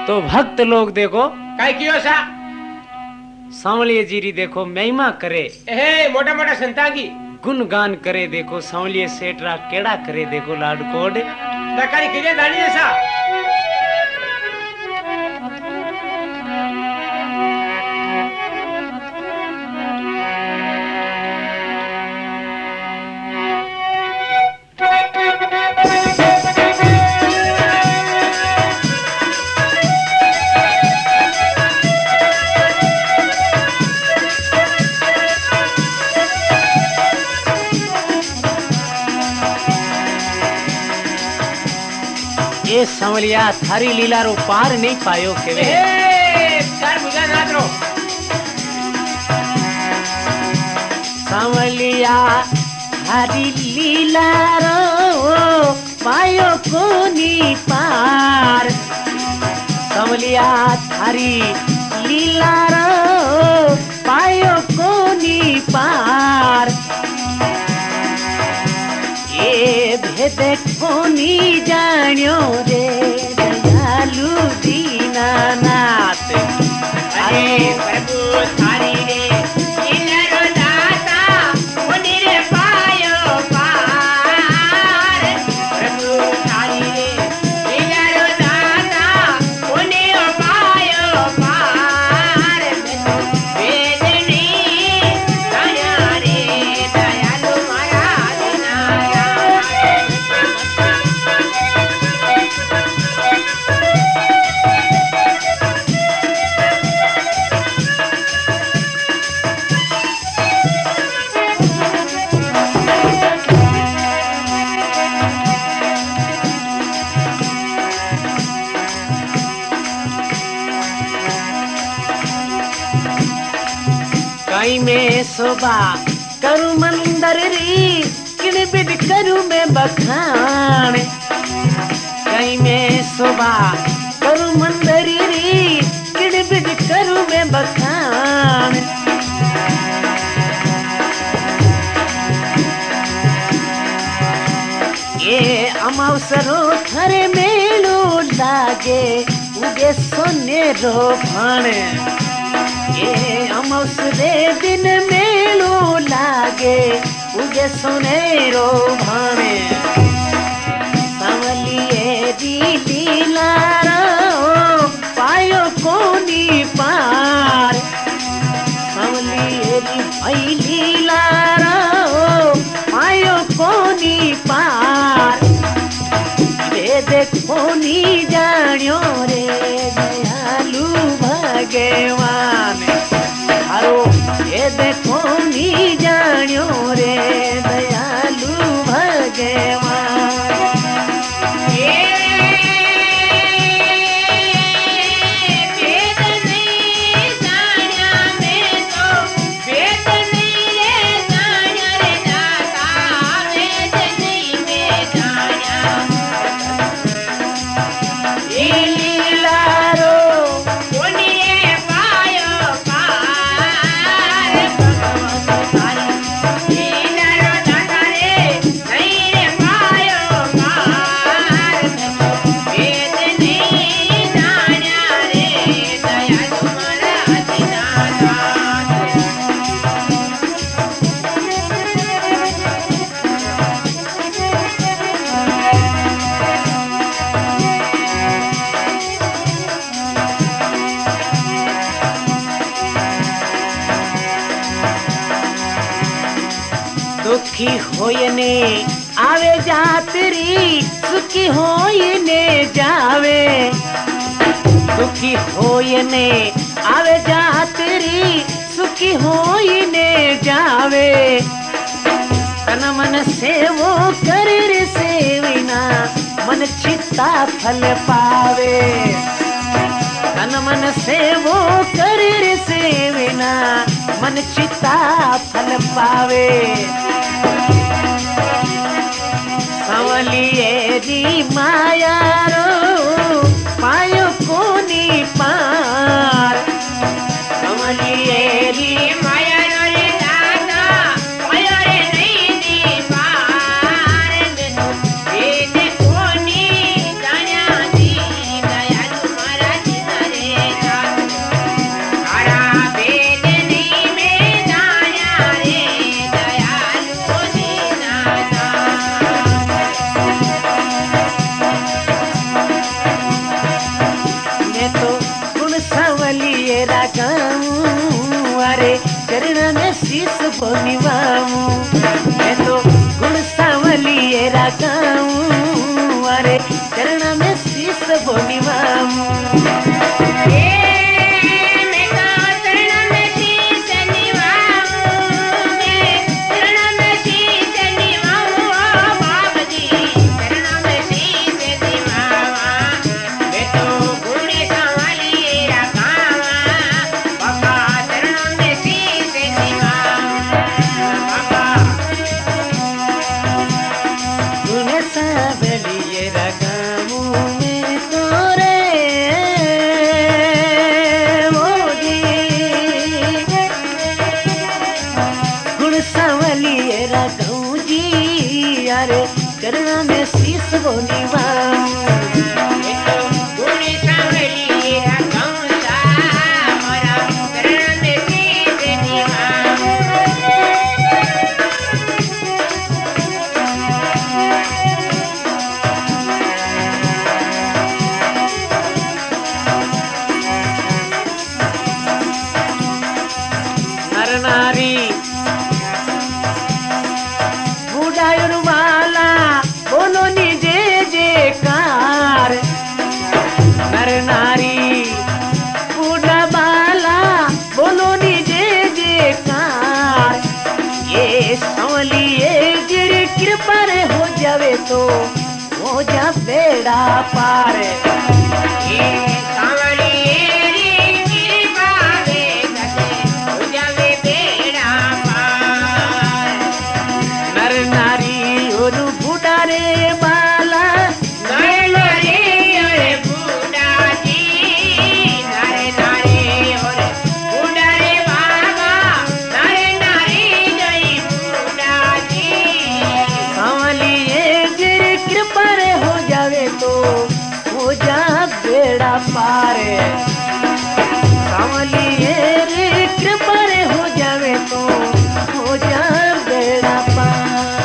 तो भक्त लोग देखो काय कियो सा सांवलिए जीरी देखो महिमा करे ए मोटा मोटा संता की गुणगान करे देखो सांवलिए सेठरा केड़ा करे देखो लाडकोड दकारी किले दानी सा ये सांवलिया थारी लीला रो पार नहीं पायो केवे चार बुझा नादरो सांवलिया थारी लीला रो पायो कोनी पार सांवलिया थारी लीला रो पायो कोनी पार ये भेद कोनी जान्यो रे दयालु दीनानाथ अरे प्रभु थारी रे इनरो दाता कोनी रे पायो पार प्रभु थारी रे इनरो दाता कोनी रे पायो पार वेदनी दया रे दयालु मारा दीनाया कई में शोभा करू मंदर री किन बिद करू में बखान कई में शोभा करू मंदर री किन बिद करू में बखान ये अमावसरो थरे मेलो लागे उगे सोने रो भाण ये अमावसरे दिन मेलो लागे उगे सोनेरो भाणे सांवलिए दी लीला रो पायो कोनी पार सांवलिए दी भाई लीला रो पायो कोनी पार वेद कोनी जान्यो रे दयालु भगवान हारो ये देखो नी जान्यो रे दयालु भगवान दुखी होयने आवे जातरी सुखी होयने जावे दुखी होयने आवे जातरी सुखी होयने जावे तन मन सेवो कर रे सेविना मन चित्ता फल पावे तन मन सेवो कर रे सेविना मन चित्ता फल पावे सांवलिए दी माया रो पायो कोनी पार सांवलिए दी माया रो रे दादा पायो रे नहीं दी पार वेद कोनी जान्या दी दयालु महाराज सावलिए रगामू में तोरे मोदी गुण सावलिए रगाऊ जी अरे करना में शीश बोली नारी बुढ़ायुर वाला बोलो निजे जेकार नर नारी बूढ़ा बाला बोलो निजे जेकार ये संवलिए गिर कृपा रे हो जावे तो हो जा बेड़ा पार पारे सावलिए रे कृपा रे हो जावे तो हो जा बेड़ा पार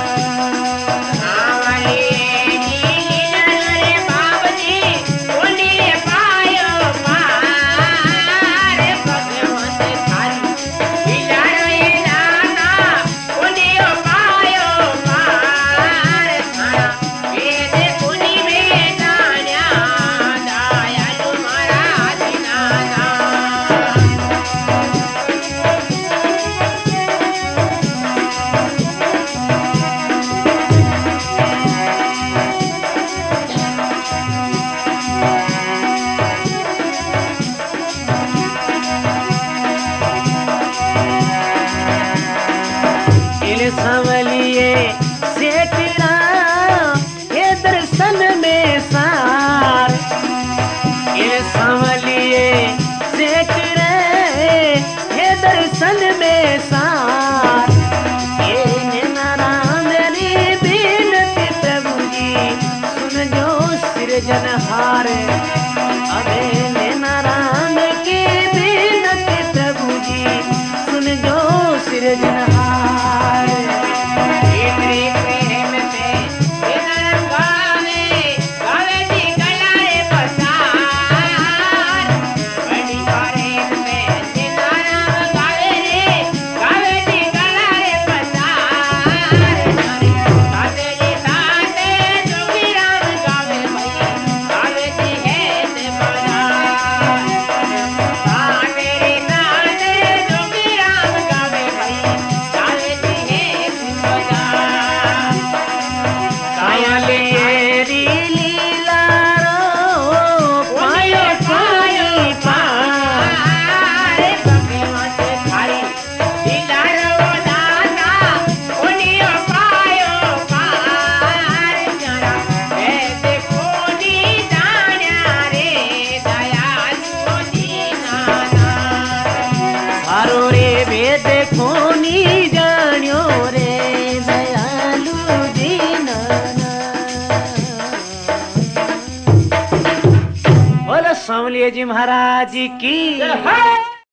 सावलिए सेठरा ये दर्शन में सार ये सावलिए सेठरे ये दर्शन में सार ये नारायण मेरी बिनती प्रभु जी सुन जो सिरजनहार अबे नारायण की बिनती प्रभु जी सुन जो सिरजनहार सांवलिया जी महाराज की।